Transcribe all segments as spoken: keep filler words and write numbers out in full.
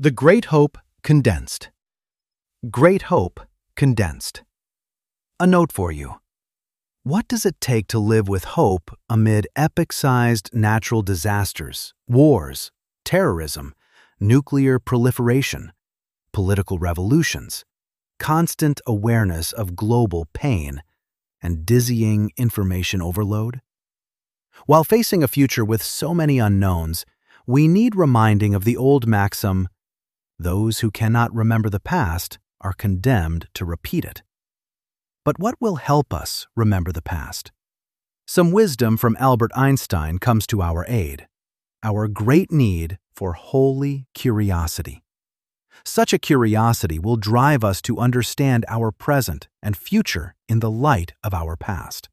The Great Hope Condensed. Great Hope Condensed. A note for you. What does it take to live with hope amid epic-sized natural disasters, wars, terrorism, nuclear proliferation, political revolutions, constant awareness of global pain, and dizzying information overload? While facing a future with so many unknowns, we need reminding of the old maxim, "Those who cannot remember the past are condemned to repeat it." But what will help us remember the past? Some wisdom from Albert Einstein comes to our aid: our great need for holy curiosity. Such a curiosity will drive us to understand our present and future in the light of our past.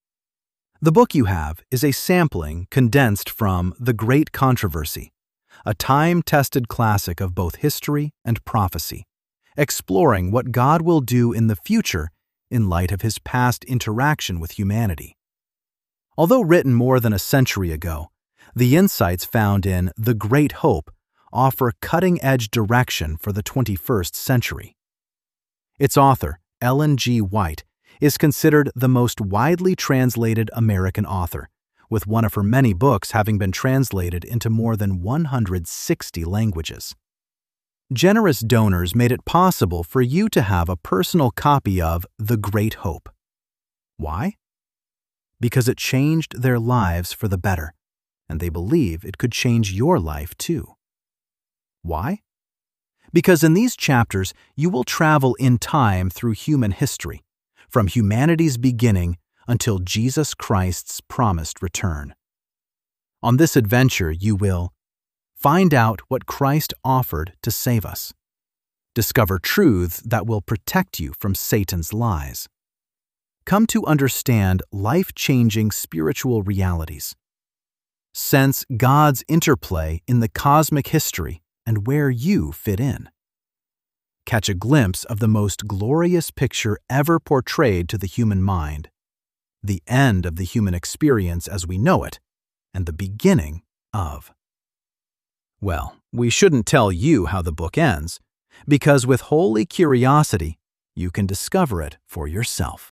The book you have is a sampling condensed from The Great Controversy, a time-tested classic of both history and prophecy, exploring what God will do in the future in light of his past interaction with humanity. Although written more than a century ago, the insights found in The Great Hope offer cutting-edge direction for the twenty-first century. Its author, Ellen G. White, is considered the most widely translated American author, with one of her many books having been translated into more than one hundred sixty languages. Generous donors made it possible for you to have a personal copy of The Great Hope. Why? Because it changed their lives for the better, and they believe it could change your life too. Why? Because in these chapters you will travel in time through human history, from humanity's beginning until Jesus Christ's promised return. On this adventure you will find out what Christ offered to save us. Discover truths that will protect you from Satan's lies. Come to understand life-changing spiritual realities. Sense God's interplay in the cosmic history and where you fit in. Catch a glimpse of the most glorious picture ever portrayed to the human mind, the end of the human experience as we know it, and the beginning of. Well, we shouldn't tell you how the book ends, because with holy curiosity, you can discover it for yourself.